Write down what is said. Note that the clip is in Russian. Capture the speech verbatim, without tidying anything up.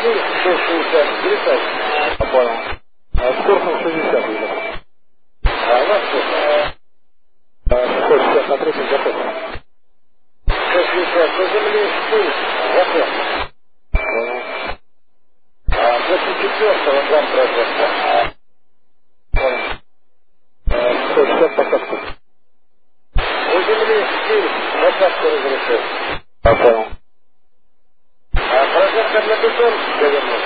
сто шестьдесят, тридцать. Понял. А с курсом шестьдесят уже. А на сколько? сто шестьдесят на третьем заход. сто шестьдесят на земле семь. Заход. Понял. А после четвертого дам прожектор. Понял. сто шестьдесят посадку. У земли семь. Посадку разрешил. А, понял. А прожектор на бетон повернул.